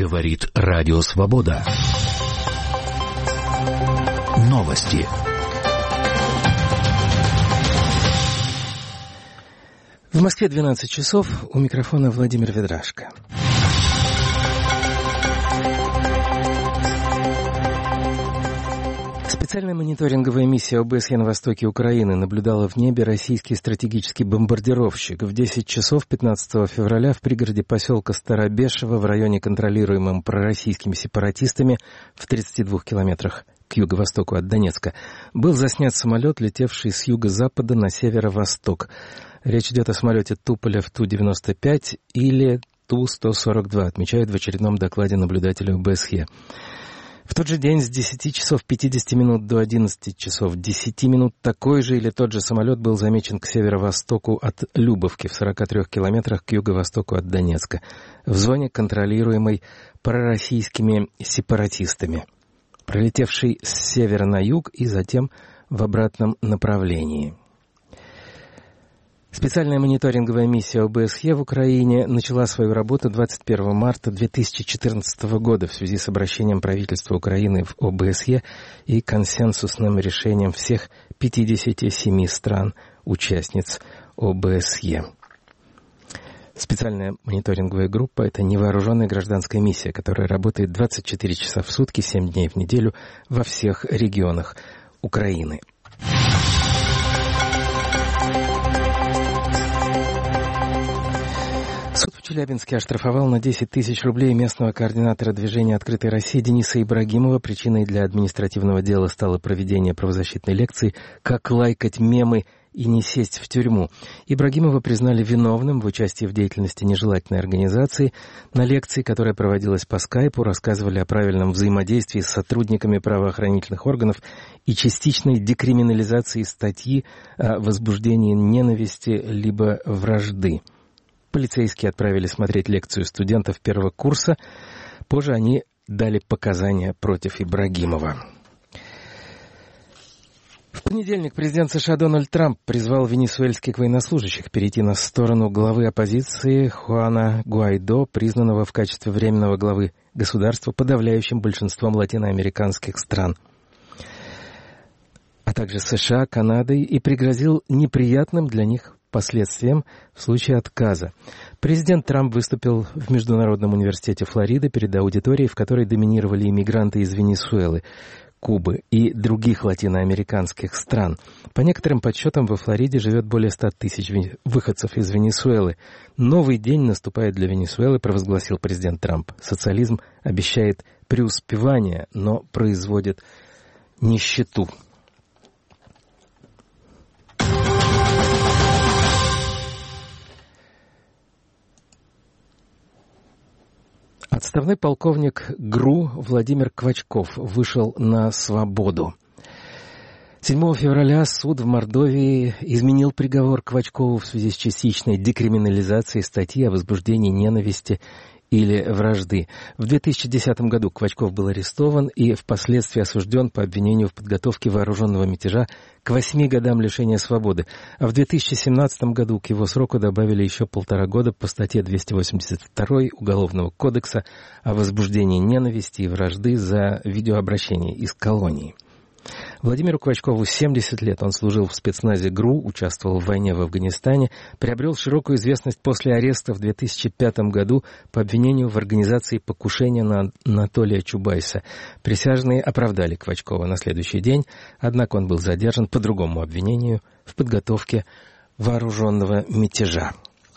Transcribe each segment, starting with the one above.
Говорит Радио Свобода. Новости. В Москве 12 часов. У микрофона Владимир Ведрашко. Специальная мониторинговая миссия ОБСЕ на востоке Украины наблюдала в небе российский стратегический бомбардировщик. В 10 часов 15 февраля в пригороде поселка Старобешево в районе, контролируемом пророссийскими сепаратистами в 32 километрах к юго-востоку от Донецка, был заснят самолет, летевший с юго-запада на северо-восток. Речь идет о самолете Туполев Ту-95 или Ту-142, отмечают в очередном докладе наблюдателя ОБСЕ. В тот же день с 10 часов 50 минут до 11 часов 10 минут такой же или тот же самолет был замечен к северо-востоку от Любовки в 43 километрах к юго-востоку от Донецка, в зоне, контролируемой пророссийскими сепаратистами, пролетевший с севера на юг и затем в обратном направлении. Специальная мониторинговая миссия ОБСЕ в Украине начала свою работу 21 марта 2014 года в связи с обращением правительства Украины в ОБСЕ и консенсусным решением всех 57 стран-участниц ОБСЕ. Специальная мониторинговая группа – это невооруженная гражданская миссия, которая работает 24 часа в сутки, 7 дней в неделю во всех регионах Украины. Суд в Челябинске оштрафовал на 10 тысяч рублей местного координатора движения «Открытой России» Дениса Ибрагимова. Причиной для административного дела стало проведение правозащитной лекции «Как лайкать мемы и не сесть в тюрьму». Ибрагимова признали виновным в участии в деятельности нежелательной организации. На лекции, которая проводилась по скайпу, рассказывали о правильном взаимодействии с сотрудниками правоохранительных органов и частичной декриминализации статьи о возбуждении ненависти либо вражды. Полицейские отправили смотреть лекцию студентов первого курса. Позже они дали показания против Ибрагимова. В понедельник президент США Дональд Трамп призвал венесуэльских военнослужащих перейти на сторону главы оппозиции Хуана Гуайдо, признанного в качестве временного главы государства подавляющим большинством латиноамериканских стран, а также США, Канадой, и пригрозил неприятным для них последствиям в случае отказа. Президент Трамп выступил в Международном университете Флориды перед аудиторией, в которой доминировали иммигранты из Венесуэлы, Кубы и других латиноамериканских стран. По некоторым подсчетам, во Флориде живет более 100 тысяч выходцев из Венесуэлы. Новый день наступает для Венесуэлы, провозгласил президент Трамп. Социализм обещает преуспевание, но производит нищету. Отставной полковник ГРУ Владимир Квачков вышел на свободу. 7 февраля суд в Мордовии изменил приговор Квачкову в связи с частичной декриминализацией статьи о возбуждении ненависти или вражды. В 2010 году Квачков был арестован и впоследствии осужден по обвинению в подготовке вооруженного мятежа к 8 годам лишения свободы. А в 2017 году к его сроку добавили еще 1,5 года по статье 282 Уголовного кодекса о возбуждении ненависти и вражды за видеообращение из колонии. Владимиру Квачкову 70 лет. Он служил в спецназе ГРУ, участвовал в войне в Афганистане, приобрел широкую известность после ареста в 2005 году по обвинению в организации покушения на Анатолия Чубайса. Присяжные оправдали Квачкова на следующий день, однако он был задержан по другому обвинению в подготовке вооруженного мятежа.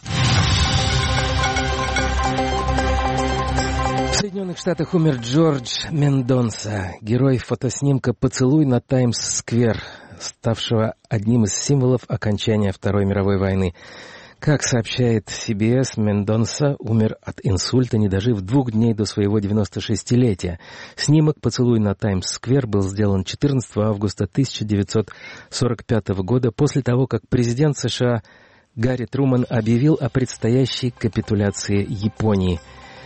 В Соединенных Штатах умер Джордж Мендонса, герой фотоснимка «Поцелуй на Таймс-сквер», ставшего одним из символов окончания Второй мировой войны. Как сообщает CBS, Мендонса умер от инсульта, не дожив 2 дней до своего 96-летия. Снимок «Поцелуй на Таймс-сквер» был сделан 14 августа 1945 года после того, как президент США Гарри Трумэн объявил о предстоящей капитуляции Японии.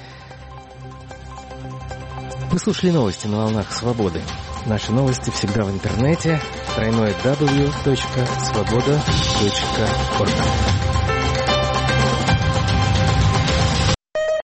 Вы слушали новости на волнах свободы. Наши новости всегда в интернете. www.svoboda.org